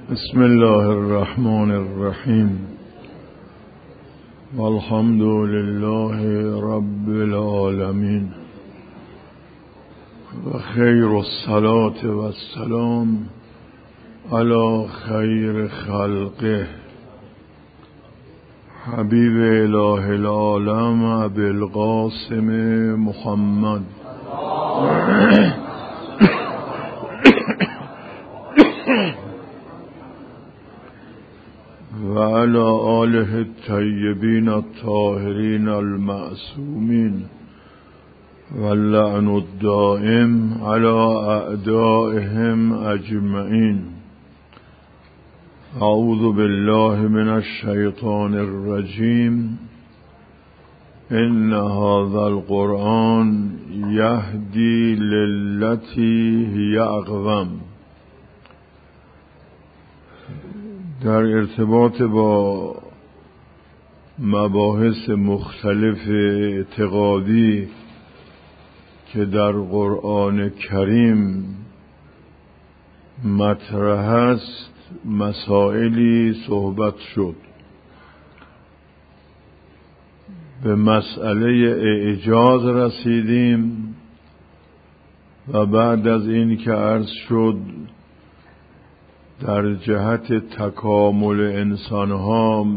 بسم الله الرحمن الرحیم والحمد لله رب العالمین و خیر الصلاة و السلام علی خیر خلقه حبیب اله العالم ابی القاسم محمد و علی آله الطیبین الطاهرین المعصومین واللعن الدائم علی اعدائهم اجمعین. اعوذ بالله من الشیطان الرجیم. ان هذا القرآن یهدی للتی هی اقوم. در ارتباط با مباحث مختلف اعتقادی که در قرآن کریم مطرح است مسائلی صحبت شد. به مسئله اعجاز رسیدیم و بعد از این که عرض شد در جهت تکامل انسانها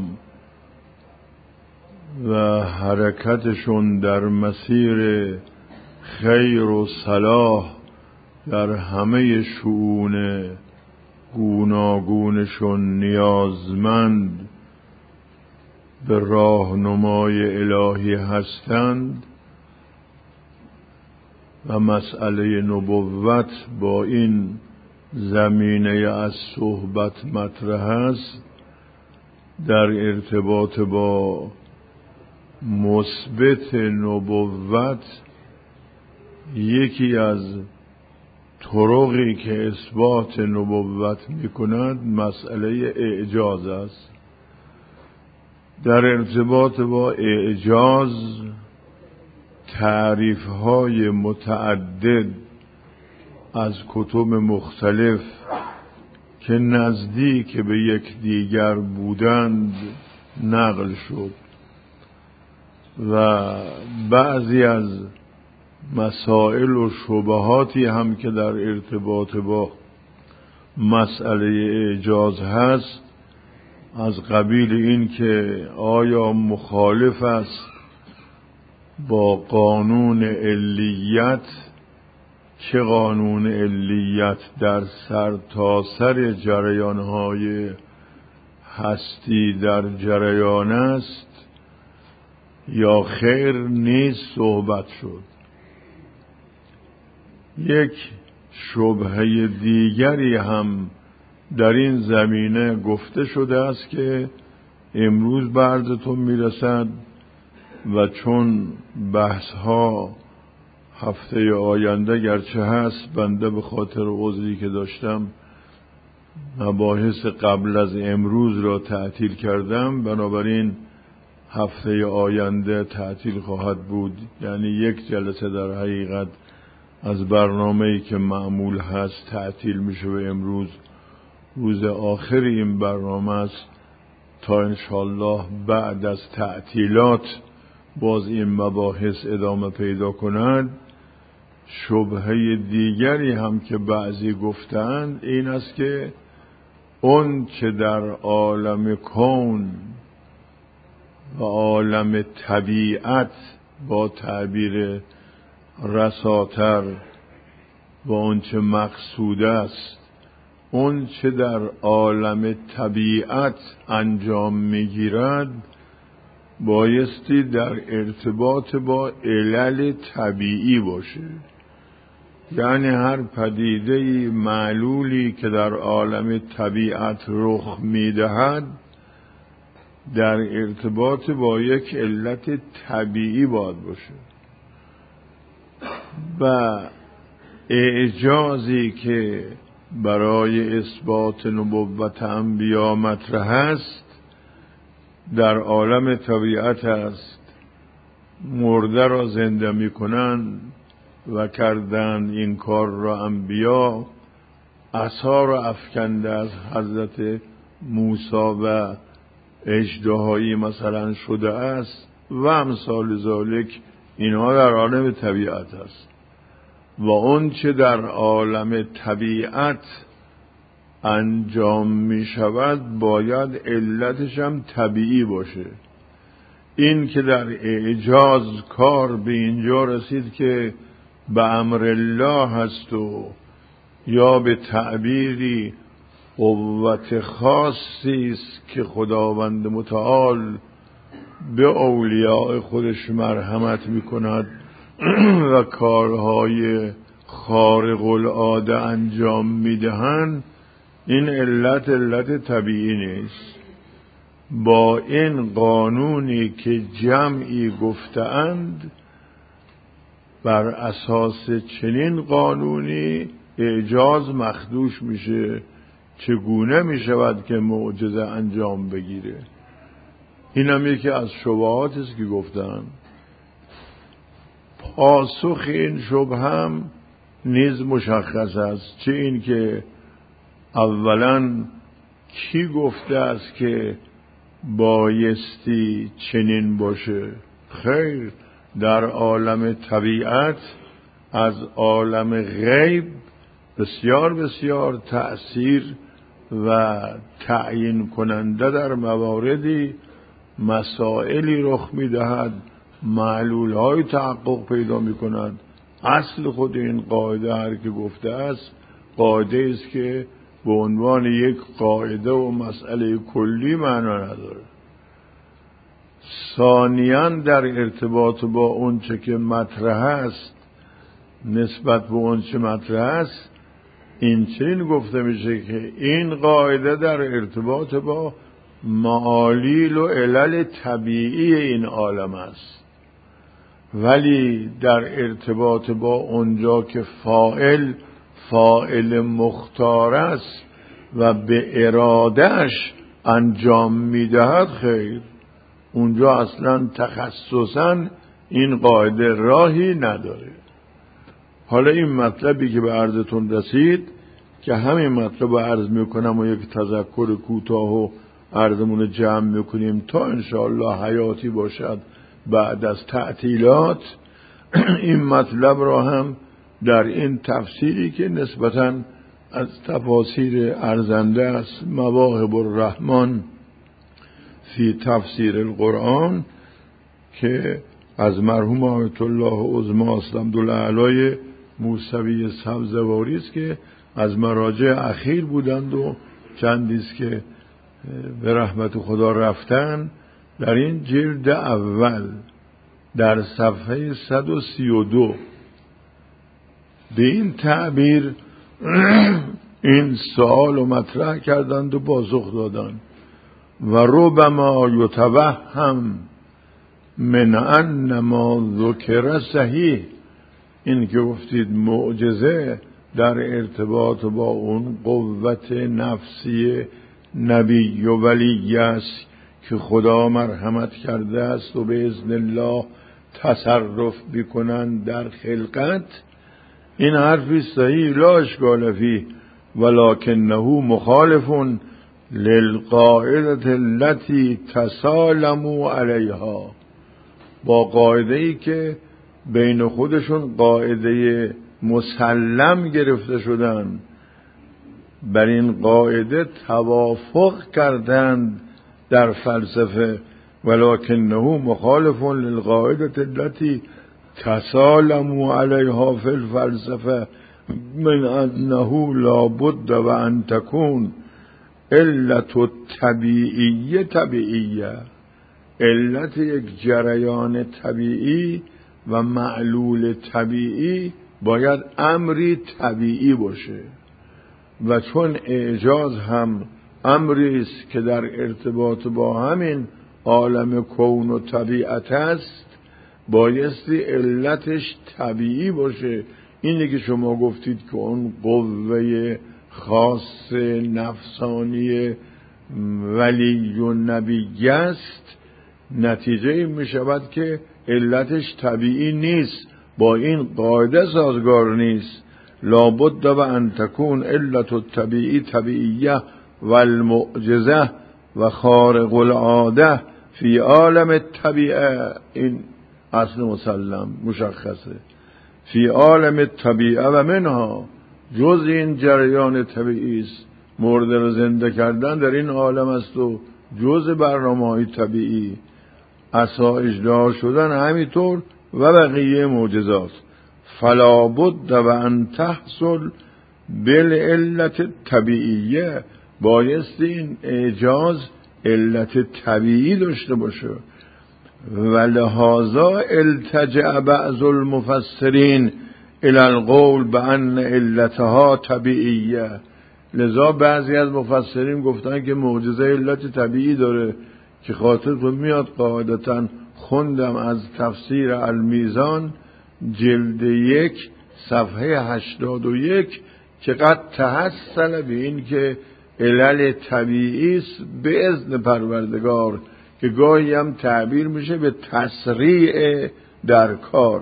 و حرکتشون در مسیر خیر و صلاح در همه شؤون گوناگونشون نیازمند به راهنمای الهی هستند و مسئله نبوت با این زمینه از صحبت مطرح است. در ارتباط با مثبت نبوت یکی از طرقی که اثبات نبوت می‌کند مسئله اعجاز است. در ارتباط با اعجاز تعریف‌های متعدد از کتب مختلف که نزدیک به یک دیگر بودند نقل شد و بعضی از مسائل و شبهاتی هم که در ارتباط با مسئله اعجاز هست از قبیل این که آیا مخالف است با قانون علیت، چه قانون علیت در سرتاسر جریان‌های هستی در جریان است یا خیر نیست صحبت شد. یک شبهه دیگری هم در این زمینه گفته شده است که امروز به عرضتون میرسد و چون بحث‌ها هفته آینده گرچه هست بنده به خاطر عذری که داشتم مباحث قبل از امروز را تعطیل کردم، بنابراین هفته آینده تعطیل خواهد بود. یعنی یک جلسه در حقیقت از برنامه‌ای که معمول هست تعطیل میشه و امروز روز آخر این برنامه است تا انشالله بعد از تعطیلات باز این مباحث ادامه پیدا کند. شبهه دیگری هم که بعضی گفتند این است که اون چه در عالم کون و عالم طبیعت با تعبیر رساتر و اون چه مقصود است، اون چه در عالم طبیعت انجام میگیرد بایستی در ارتباط با علل طبیعی باشه. یعنی هر پدیده معلولی که در عالم طبیعت رخ میدهد در ارتباط با یک علت طبیعی باید باشه و اعجازی که برای اثبات نبوت انبیا مطرح است در عالم طبیعت است. مرده را زنده میکنند و کردند این کار را انبیا عصا را افکنده از حضرت موسی و اژدهایی مثلا شده است و امثال ذالک، اینها در عالم طبیعت است. و اون چه در عالم طبیعت انجام می شود باید علتش هم طبیعی باشه. این که در اعجاز کار به اینجا رسید که به امر الله هست و یا به تعبیری قوت خاصی است که خداوند متعال به اولیاء خودش مرحمت میکند و کارهای خارق العاده انجام میدهند، این علت طبیعی نیست. با این قانونی که جمعی گفتند، بر اساس چنین قانونی اعجاز مخدوش میشه. چگونه میشود که معجزه انجام بگیره؟ این هم یکی از شبهاتی است که گفتن. پاسخ این شبهه هم نیز مشخص است. چه این که اولا کی گفته است که بایستی چنین باشه؟ خیر، در عالم طبیعت از عالم غیب بسیار بسیار تأثیر و تعیین کننده در مواردی مسائلی رخ می‌دهد، معلول‌های تحقق پیدا می‌کند. اصل خود این قاعده هر که گفته است قاعده است که به عنوان یک قاعده و مسئله کلی معنا نداره. ثانیاً در ارتباط با اون چه که مطرح است، نسبت به اون چه مطرح است، این چنین گفته میشه که این قاعده در ارتباط با معالیل و علل طبیعی این عالم است، ولی در ارتباط با اونجا که فاعل مختار است و به ارادهش انجام میدهد، خیر، اونجا اصلا تخصصا این قاعده راهی نداره. حالا این مطلبی که به عرضتون رسید که همین مطلب رو عرض میکنم و یک تذکر کوتاه و عرضمون جمع میکنیم تا انشاءالله حیاتی باشد بعد از تعطیلات. این مطلب را هم در این تفسیری که نسبتاً از تفاسیر ارزنده است، مواهب الرحمن فی تفسیر القرآن، که از مرحوم آیت الله عظمی الحمدلله موسوی سبزواری است که از مراجع اخیر بودند و چندیست که به رحمت خدا رفتن. در این جلد اول در صفحه 132 به این تعبیر این سوال مطرح کردند و پاسخ دادند: و ربما یتوهم من ان ما ذکر صحیح. این که گفتید معجزه در ارتباط با اون قوت نفسی نبی و ولی است که خدا مرحمت کرده است و به اذن الله تصرف بکنند در خلقت، این حرفی صحیح لا اشکال فیه، ولکنه مخالف للقاعده التي تسالموا علیها. با قاعده‌ای که بین خودشون قاعده مسلم گرفته شدن، بر این قاعده توافق کردند در فلسفه. ولکنه مخالف للقاعده التي تسالموا علیها فی الفلسفه من انه لا بد و ان تكون علت طبیعیه. علت یک جریان طبیعی و معلول طبیعی باید امری طبیعی باشه، و چون اعجاز هم امری است که در ارتباط با همین عالم کون و طبیعت است، بایستی علتش طبیعی باشه. اینه که شما گفتید که اون قوه خاص نفسانی ولی و نبی است، نتیجه این می شود که علتش طبیعی نیست، با این قاعده سازگار نیست. لابد و ان تکون علت الطبیعی طبیعیه و المعجزه و خارق العاده فی عالم الطبیعه. این اصل مسلم مشخصه. فی عالم الطبیعه و منها، جز این جریان طبیعی است، مرده رو زنده کردن در این عالم است و جز برنامه‌های طبیعی عصا اجرا شدن همینطور و بقیه معجزات. فلا بد و ان تحصل بالعلت طبیعیه، بایست این اعجاز علت طبیعی داشته باشه. ولهذا التجأ بعض المفسرین الى القول بان علتها طبیعیه. لذا بعضی از مفسرین گفتن که معجزه علت طبیعی داره، که خاطرتون میاد قاعدتاً خوندم از تفسیر المیزان جلد 1 صفحه 81 که قد تحصل به این که علل طبیعی است به اذن پروردگار، که گاهی هم تعبیر میشه به تسریع در کار.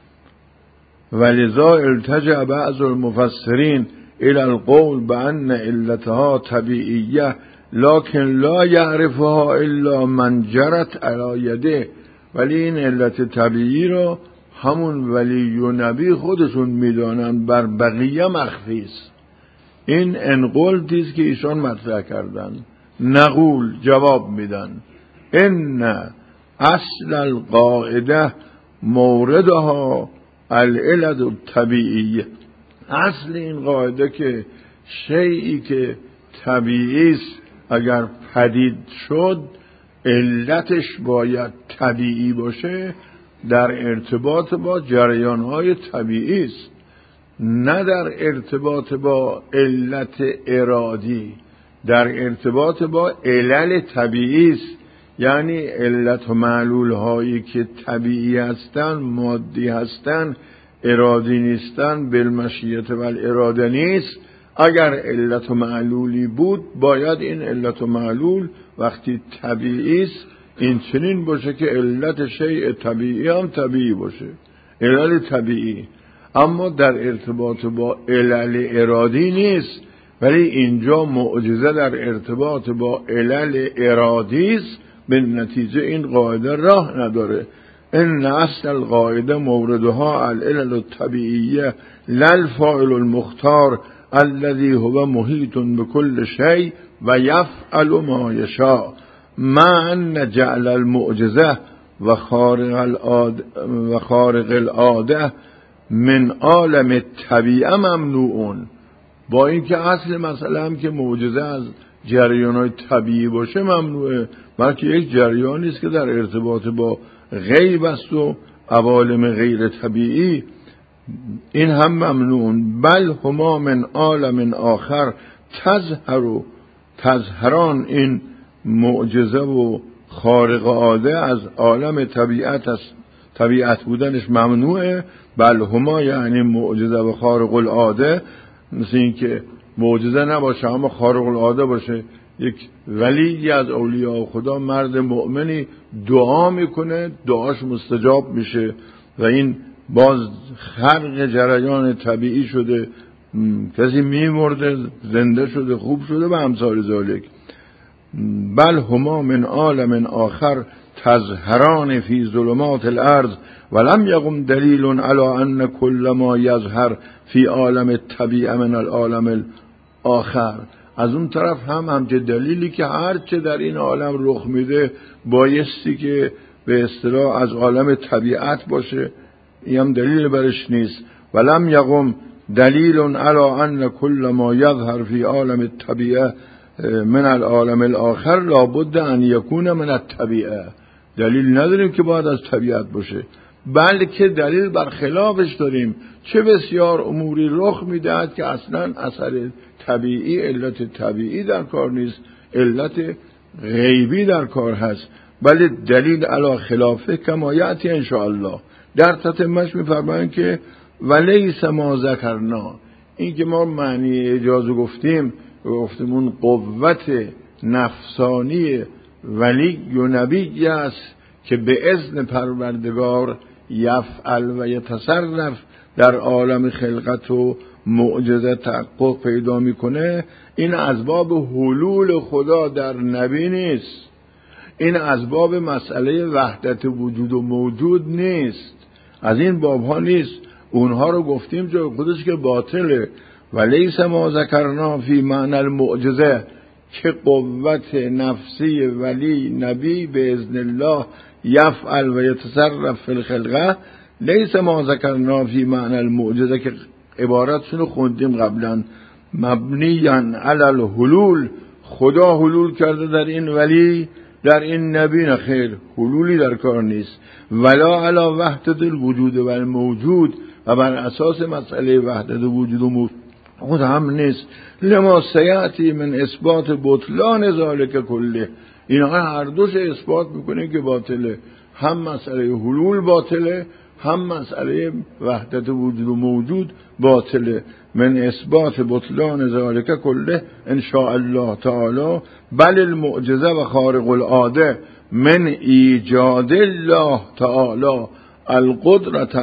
ولذا التجأ بعض المفسرین الى القول بان علتها طبیعیه لكن لا یعرفها الا من جرت علی یده. ولی این علت طبیعی رو همون ولی و نبی خودشون میدانن، بر بقیه مخفی است. این انقلتیست که ایشان مطرح کردن. نقول جواب میدن ان اصل القاعده موردها العلل الطبیعیه. اصل این قاعده که شیئی که طبیعی است اگر پدید شد علتش باید طبیعی باشه، در ارتباط با جریانهای طبیعی است، نه در ارتباط با علت ارادی، در ارتباط با علل طبیعی است. یعنی علت و معلول هایی که طبیعی هستن، مادی هستن، ارادی نیستن، بالمشیت و الاراده نیست. اگر علت و معلولی بود باید این علت و معلول وقتی طبیعی است این چنین باشه که علت شیء طبیعی هم طبیعی باشه، علل طبیعی. اما در ارتباط با علل ارادی نیست. ولی اینجا معجزه در ارتباط با علل ارادی است، به نتیجه این قاعده راه نداره. ان اصل القاعده موردها العلل الطبیعیه لا الفاعل المختار الذي هو محیط بكل شيء و یفعل ما یشاء، مع ان جعل المعجزه و خارق العاده من عالم الطبیعه ممنوعون. با اینکه اصل مسئله هم که معجزه از جریان‌های طبیعی باشه ممنوعه، بلکه یک جریانی است که در ارتباط با غیب است و عوالم غیر طبیعی، این هم ممنون. بل هما من عالم آخر تظهران، این معجزه و خارق عاده از عالم طبیعت است، طبیعت بودنش ممنوعه. بل هما یعنی معجزه و خارق العاده، مثل این که معجزه نباشه اما خارق العاده باشه. یک ولی از اولیاء خدا، مرد مؤمنی دعا میکنه، دعاش مستجاب میشه و این باز خرق جریان طبیعی شده، کسی میمرده زنده شده خوب شده و امثال ذالک. بل هما من عالم آخر تظهران فی ظلمات الارض ولم یقم دلیل علی ان کل ما یظهر فی عالم الطبیعه من العالم الاخر. از اون طرف همچه دلیلی که هر چه در این عالم رخ میده بایستی که به اصطلاح از عالم طبیعت باشه، این هم دلیل برش نیست. ولم یقم دلیل علی ان کل ما یظهر فی عالم الطبیعه من العالم الاخر لابد ان یکون من الطبیعه. دلیل نداریم که باید از طبیعت باشه، بلکه دلیل بر خلافش داریم. چه بسیار اموری رخ میدهد که اصلا اثر طبیعی، علت طبیعی در کار نیست، علت غیبی در کار هست. بله دلیل علی خلافه کما یأتی ان شاء الله. در تتمهش میفرمایند که ولیس ما ذکرنا، این که ما معنی اجازه گفتیم اون قوت نفسانی ولی و نبی است که به اذن پروردگار یفعل و یتصرف در عالم خلقت و معجزه تحقق پیدا میکنه، این اسباب حلول خدا در نبی نیست، این اسباب مسئله وحدت وجود و موجود نیست، از این باب ها نیست. اونها رو گفتیم جای خودش که باطله. ولیس ما ذکرنا فی معنی المعجزه که قوت نفسی ولی نبی به اذن الله یفعل و یتصرف فی الخلقه، لیس ما ذکرنا فی معنی المعجزه که عبارتشون رو خوندیم قبلا، مبنیاً علی الحلول، خدا حلول کرده در این ولی، در این نبی نه، خیر، حلولی در کار نیست. ولا علی وحدت الوجود و الموجود، و بر اساس مسئله وحدت وجود و موجود هم نیست. لما سیأتی من اثبات بطلان ذالک کله، اینها هر دوش اثبات میکنه که باطله، هم مسئله حلول باطله، هم مسئله وحدت وجود و موجود باطله. من اثبات بطلان ذالک کله ان شاء الله تعالی، بل المعجزه و خارق العاده من ایجاد الله تعالی القدرة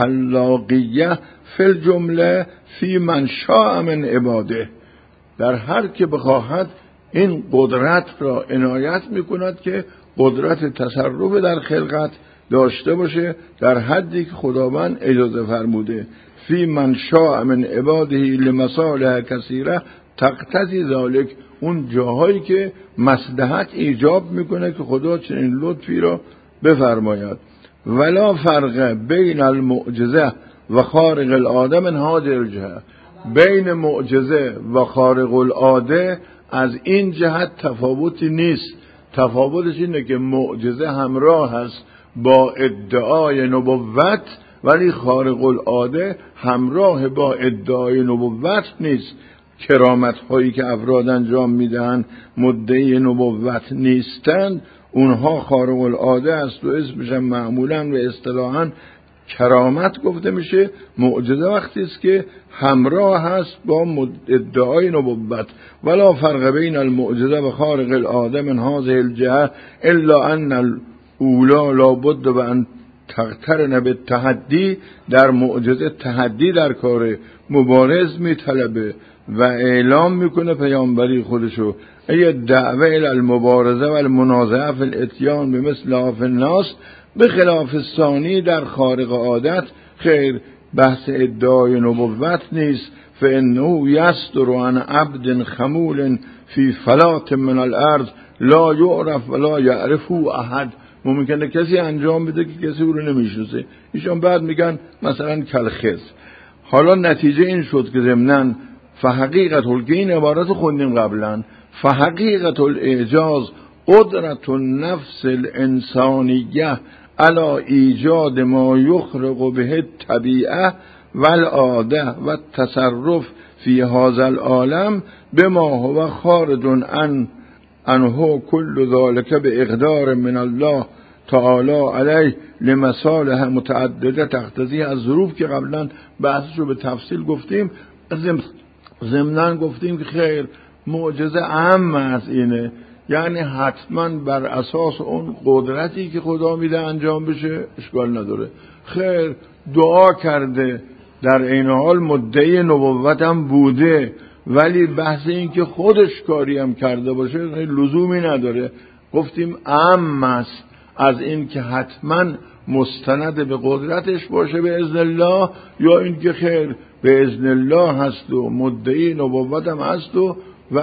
الخلاقیه فی الجمله فی من شاء من عباده، در هر که بخواهد این قدرت را عنایت میکند که قدرت تصرف در خلقت داشته باشه در حدی که خداوند اجازه فرموده. فی من شاء من عباده لمصالح کثیره تقتضی ذالک، اون جاهایی که مصلحت ایجاب میکنه که خدا چنین لطفی را بفرماید. ولا فرق بین المعجزه و خارق العاده من هذه الجهه، بین معجزه و خارق العاده از این جهت تفاوتی نیست. تفاوتش اینه که معجزه همراه هست با ادعای نبوت، ولی خارق العاده همراه با ادعای نبوت نیست. کرامت هایی که افراد انجام میدن مدعی نبوت نیستند، اونها خارق العاده است و اسمش معمولا و اصطلاحا کرامت گفته میشه. معجزه وقتی است که همراه هست با ادعای نبوت. ولا فرق بین المعجزه و خارق العاده من هذه الجهه الا ان الاولا لابد و ان تقترن بالتحدی، در معجزه تحدی در کار، مبارز میطلبه و اعلام میکنه پیامبری خودشو، ای دعوه الى المبارزه و المنازعه فی الاتیان بمثل آف الناس، به خلاف ثانی در خارق عادت خیر بحث ادعای نبوت نیست. فانه یصدر عن عبد خمول فی فلات من الارض لا یعرف ولا یعرفه احد، ممکنه کسی انجام بده که کسی او رو نمیشناسه، ایشان بعد میگن مثلا کلخز. حالا نتیجه این شد که ضمناً فحقیقت این عبارت خوندیم قبلا، فحقیقت الاعجاز قدرت النفس الانسانیه علی ایجاد ما یخرق به طبیعه و العاده و تصرف فی هذا العالم بما هو خارج عنه کل ذلك به اقدار من الله تعالی علیه لمصالح متعدده تقتضی از ظروف که قبلا بحثشو به تفصیل گفتیم. ضمناً گفتیم که خیر معجزه عام از اینه، یعنی حتما بر اساس اون قدرتی که خدا میده انجام بشه، اشکال نداره. خیر دعا کرده، در این حال مدعی نبوت هم بوده، ولی بحث این که خودش کاری هم کرده باشه لزومی نداره. گفتیم عام است از این که حتما مستند به قدرتش باشه به اذن الله، یا این که خیر به اذن الله هست و مدعی نبوت هم هست و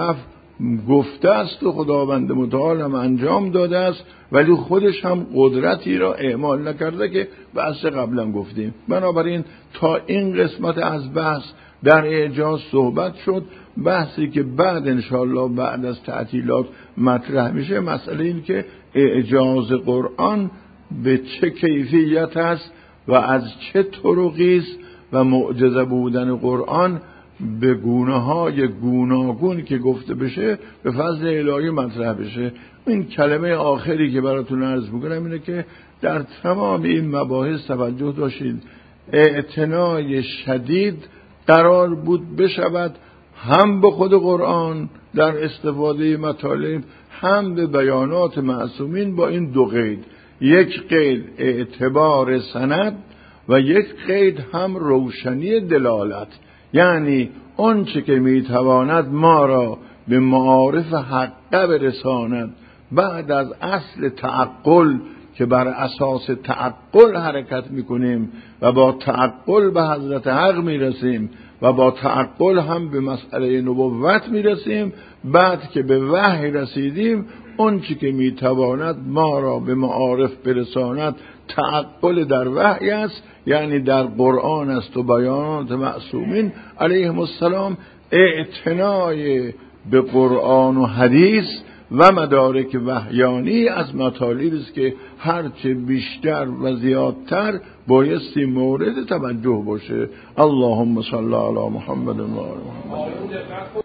گفته است و خداوند متعال هم انجام داده است، ولی خودش هم قدرتی را اعمال نکرده که بحث قبلا گفتیم. بنابراین تا این قسمت از بحث در اعجاز صحبت شد. بحثی که بعد انشاءالله بعد از تعطیلات مطرح میشه مسئله این که اعجاز قرآن به چه کیفیت است و از چه طرقی است و معجزه بودن قرآن به گونه‌های گوناگون که گفته بشه به فضل الهی مطرح بشه. این کلمه آخری که براتون عرض می‌کنم اینه که در تمام این مباحث توجه داشتید. اعتنای شدید قرار بود بشود هم به خود قرآن در استفاده مطالب، هم به بیانات معصومین، با این دو قید: یک قید اعتبار سند و یک قید هم روشنی دلالت. یعنی اون چه که میتواند ما را به معارف حقه برساند بعد از اصل تعقل که بر اساس تعقل حرکت میکنیم و با تعقل به حضرت حق میرسیم و با تعقل هم به مسئله نبوت میرسیم. بعد که به وحی رسیدیم اون چی که میتواند ما را به معارف برساند تعقل در وحی است، یعنی در قرآن است و بیانات معصومین علیهم السلام. اعتنای به قرآن و حدیث و مدارک وحیانی از مطالبی است که هرچه بیشتر و زیادتر بایستی مورد توجه باشه. اللهم صل علی محمد و آل محمد.